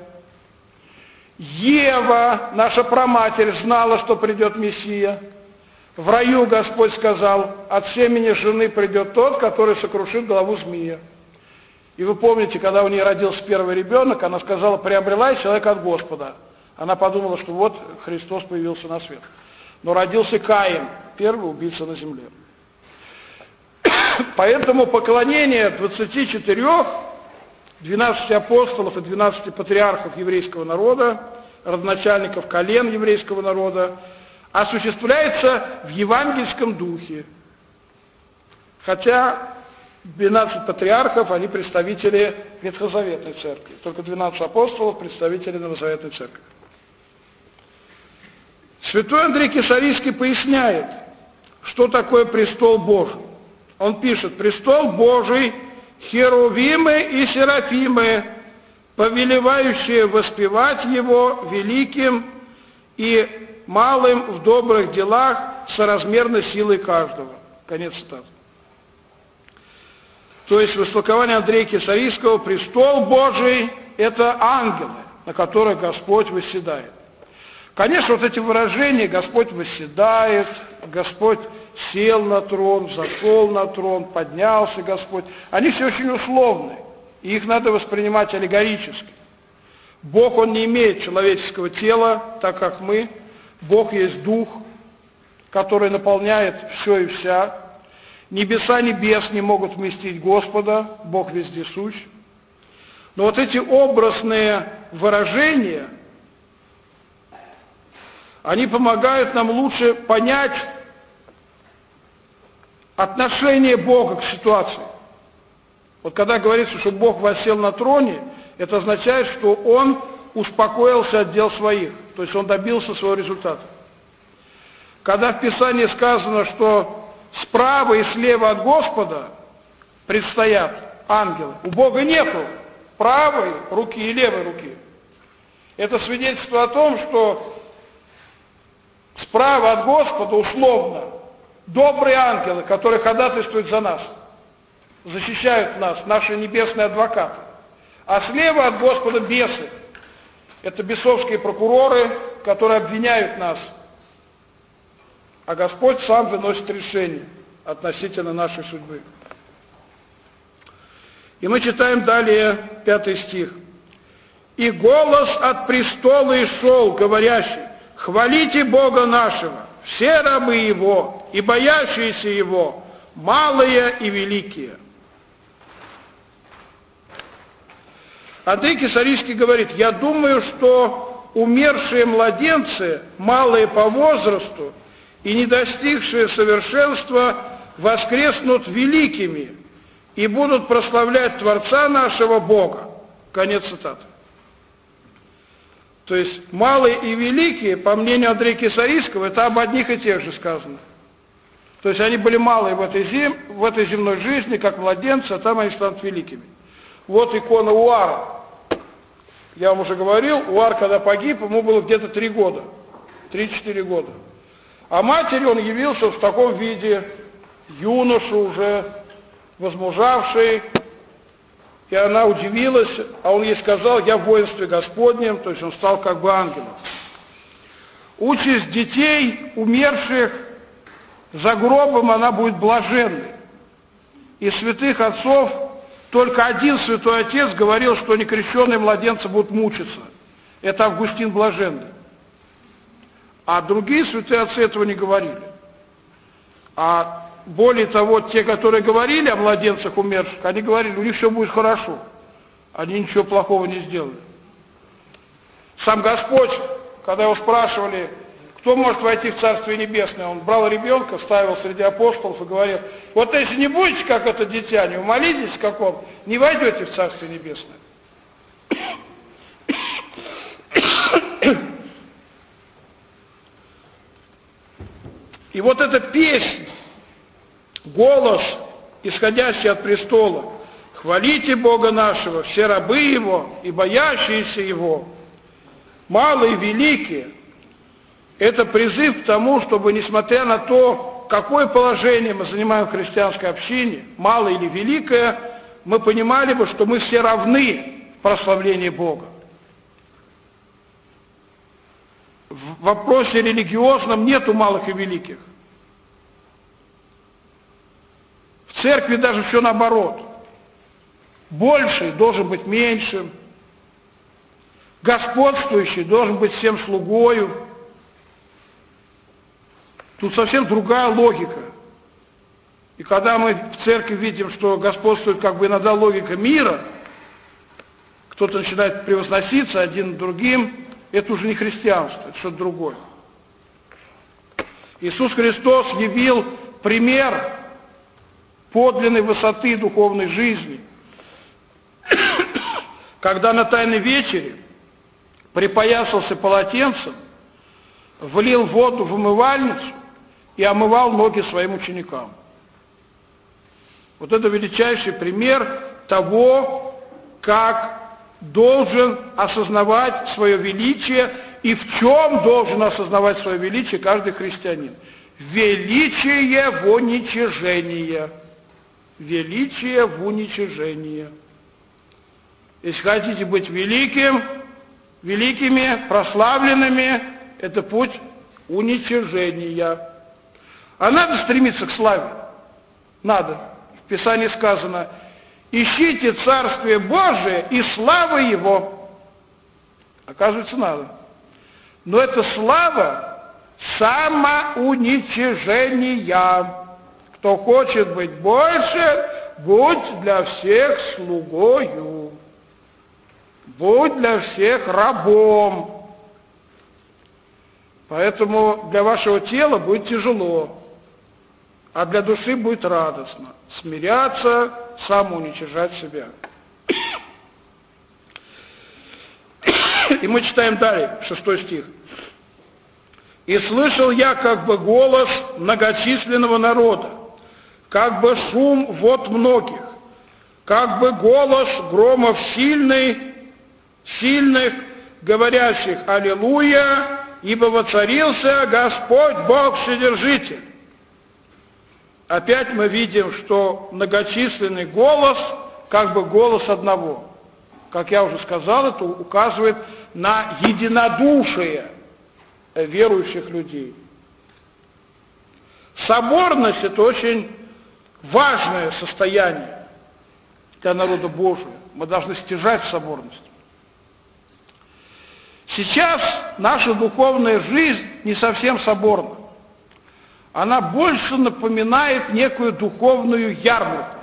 Speaker 4: Ева, наша праматерь, знала, что придет Мессия. В раю Господь сказал: от семени жены придет тот, который сокрушит голову змея. И вы помните, когда у нее родился первый ребенок, она сказала: приобрела человека от Господа. Она подумала, что вот Христос появился на свет. Но родился Каин, первый убийца на земле. Поэтому поклонение 24, 12 апостолов и 12 патриархов еврейского народа, родоначальников колен еврейского народа, осуществляется в евангельском духе. Хотя 12 патриархов, они представители Ветхозаветной церкви. Только 12 апостолов – представители Новозаветной церкви. Святой Андрей Кесарийский поясняет, что такое престол Божий. Он пишет: престол Божий, херувимы и серафимы, повелевающие воспевать его великим и малым в добрых делах соразмерно силой каждого. Конец цитаты. То есть в истолковании Андрея Кесарийского престол Божий – это ангелы, на которых Господь восседает. Конечно, вот эти выражения «Господь восседает», «Господь сел на трон», «зашел на трон», «поднялся Господь», они все очень условны, и их надо воспринимать аллегорически. Бог, Он не имеет человеческого тела, так как мы. Бог есть Дух, который наполняет все и вся. Небеса небес не могут вместить Господа, Бог вездесущ. Но вот эти образные выражения, они помогают нам лучше понять отношение Бога к ситуации. Вот когда говорится, что Бог воссел на троне, это означает, что Он успокоился от дел своих, то есть Он добился своего результата. Когда в Писании сказано, что справа и слева от Господа предстоят ангелы, у Бога нету правой руки и левой руки. Это свидетельство о том, что справа от Господа условно добрые ангелы, которые ходатайствуют за нас, защищают нас, наши небесные адвокаты. А слева от Господа бесы. Это бесовские прокуроры, которые обвиняют нас. А Господь сам выносит решение относительно нашей судьбы. И мы читаем далее 5 стих. «И голос от престола и шел, говорящий: хвалите Бога нашего, все рабы Его и боящиеся Его, малые и великие». Андрей Кесарийский говорит: я думаю, что умершие младенцы, малые по возрасту и не достигшие совершенства, воскреснут великими и будут прославлять Творца нашего Бога. Конец цитаты. То есть малые и великие, по мнению Андрея Кесарийского, это об одних и тех же сказано. То есть они были малые в этой земной жизни, как младенцы, а там они станут великими. Вот икона Уара. Я вам уже говорил, Уар, когда погиб, ему было где-то 3 года, 3-4 года. А матери он явился в таком виде, юноша уже, возмужавший, и она удивилась, а он ей сказал: я в воинстве Господнем, то есть он стал как бы ангелом. Участь детей, умерших за гробом, она будет блаженной. Из святых отцов только один святой отец говорил, что некрещенные младенцы будут мучиться. Это Августин Блаженный. А другие святые отцы этого не говорили. А более того, те, которые говорили о младенцах умерших, они говорили: у них все будет хорошо. Они ничего плохого не сделали. Сам Господь, когда его спрашивали, кто может войти в Царствие Небесное, он брал ребенка, ставил среди апостолов и говорил: вот если не будете как это дитя, не умолитесь, как он, не войдете в Царствие Небесное. И вот эта песня, голос, исходящий от престола: хвалите Бога нашего, все рабы Его и боящиеся Его, малые и великие, это призыв к тому, чтобы, несмотря на то, какое положение мы занимаем в христианской общине, малое или великое, мы понимали бы, что мы все равны в прославлении Бога. В вопросе религиозном нету малых и великих. В церкви даже все наоборот. Больший должен быть меньшим, господствующий должен быть всем слугою. Тут совсем другая логика. И когда мы в церкви видим, что господствует как бы иногда логика мира, кто-то начинает превозноситься один над другим, это уже не христианство, это что-то другое. Иисус Христос явил пример подлинной высоты духовной жизни, когда на Тайной вечере припоясался полотенцем, влил воду в умывальницу и омывал ноги своим ученикам. Вот это величайший пример того, как должен осознавать свое величие и в чем должен осознавать свое величие каждый христианин. Величие в уничижении. Величие в уничижении. Если хотите быть великими, прославленными, это путь уничижения. А надо стремиться к славе. Надо. В Писании сказано: ищите Царствие Божие и славы Его. Оказывается, надо. Но это слава самоуничижения. Кто хочет быть больше, будь для всех слугою. Будь для всех рабом. Поэтому для вашего тела будет тяжело, а для души будет радостно. Смиряться, самоуничижать себя. И мы читаем далее, 6 стих. «И слышал я как бы голос многочисленного народа, как бы шум вод многих, как бы голос громов сильных, говорящих: Аллилуйя, ибо воцарился Господь Бог Вседержитель». Опять мы видим, что многочисленный голос, как бы голос одного. Как я уже сказал, это указывает на единодушие верующих людей. Соборность – это очень важное состояние. для народа Божия. Мы должны стяжать соборность. Сейчас наша духовная жизнь не совсем соборна. Она больше напоминает некую духовную ярмарку.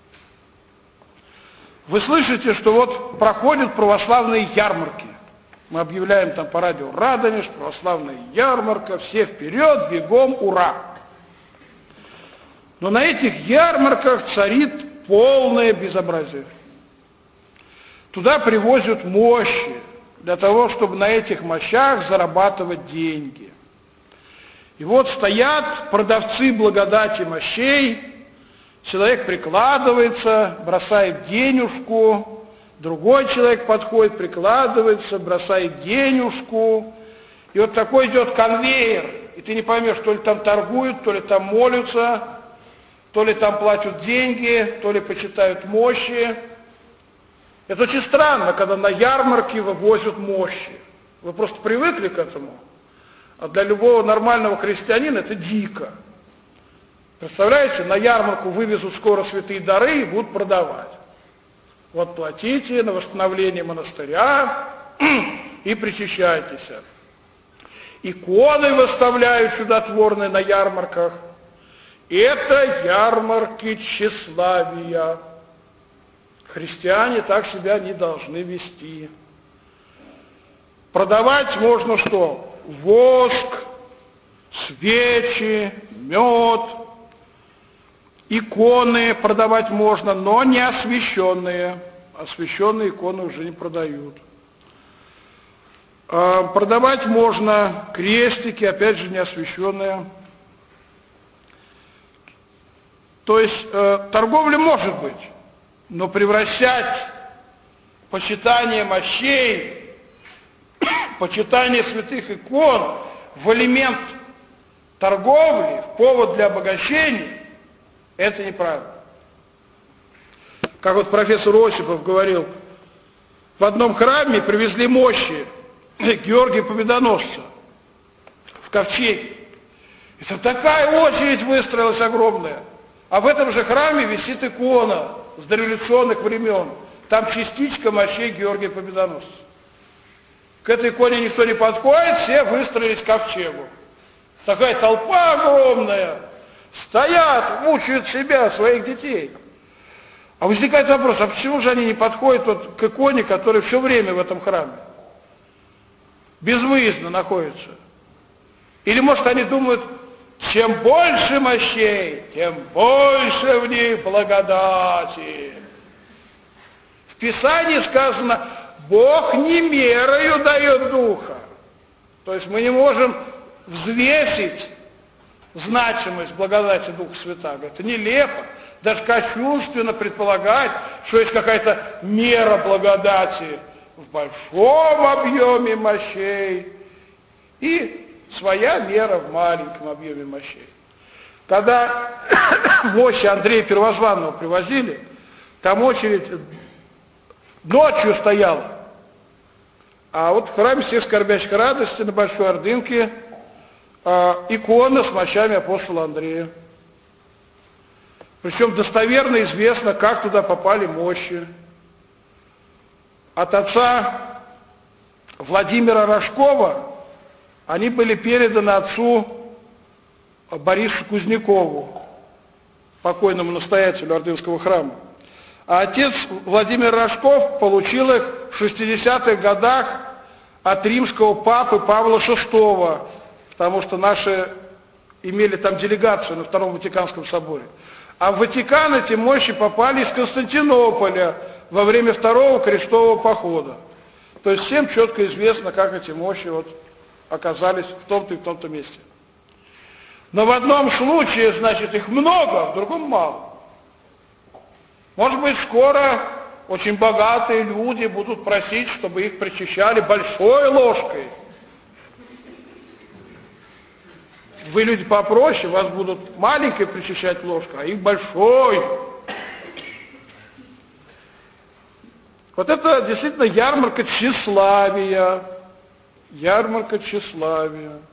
Speaker 4: Вы слышите, что вот проходят православные ярмарки. Мы объявляем там по радио: Радонеж, православная ярмарка, все вперед, бегом, ура! Но на этих ярмарках царит полное безобразие. Туда привозят мощи для того, чтобы на этих мощах зарабатывать деньги. И вот стоят продавцы благодати мощей, человек прикладывается, бросает денежку, другой человек подходит, прикладывается, бросает денежку, и вот такой идет конвейер, и ты не поймешь, то ли там торгуют, то ли там молятся, то ли там платят деньги, то ли почитают мощи. Это очень странно, когда на ярмарке вывозят мощи. Вы просто привыкли к этому, а для любого нормального христианина это дико. Представляете, на ярмарку вывезут скоро святые дары и будут продавать. Вот платите на восстановление монастыря и причащайтесь. Иконы выставляют чудотворные на ярмарках. Это ярмарки тщеславия. Христиане так себя не должны вести. Продавать можно что? Воск, свечи, мед. Иконы продавать можно, но не освященные. Освященные иконы уже не продают. Продавать можно крестики, опять же, не освященные. То есть торговля может быть, но превращать почитание мощей, почитание святых икон в элемент торговли, в повод для обогащения, это неправильно. Как вот профессор Осипов говорил, в одном храме привезли мощи Георгия Победоносца в ковчеге. Это такая очередь выстроилась огромная. А в этом же храме висит икона с дореволюционных времен. Там частичка мощей Георгия Победоносца. К этой иконе никто не подходит, все выстроились к ковчегу. Такая толпа огромная. Стоят, мучают себя, своих детей. А возникает вопрос, а почему же они не подходят вот к иконе, которая все время в этом храме? Безвыездно находится. Или, может, они думают, чем больше мощей, тем больше в них благодати. В Писании сказано, Бог не мерою дает духа. То есть мы не можем взвесить значимость благодати Духа Святаго. Это нелепо, даже кощунственно предполагать, что есть какая-то мера благодати в большом объеме мощей и своя мера в маленьком объеме мощей. Когда мощи Андрея Первозванного привозили, там очередь ночью стояла. А вот в храме всех скорбящих радости на Большой Ордынке икона с мощами апостола Андрея. Причем достоверно известно, как туда попали мощи. От отца Владимира Рожкова они были переданы отцу Борису Кузнякову, покойному настоятелю Ордынского храма. А отец Владимир Рожков получил их в 60-х годах от римского папы Павла VI, потому что наши имели там делегацию на Втором Ватиканском соборе. А в Ватикан эти мощи попали из Константинополя во время Второго крестового похода. То есть всем четко известно, как эти мощи вот оказались в том-то и в том-то месте. Но в одном случае, значит, их много, в другом мало. Может быть, скоро очень богатые люди будут просить, чтобы их причащали большой ложкой. Вы люди попроще, вас будут маленькой причащать ложкой, а их большой. Вот это действительно ярмарка тщеславия. Ярмарка тщеславия.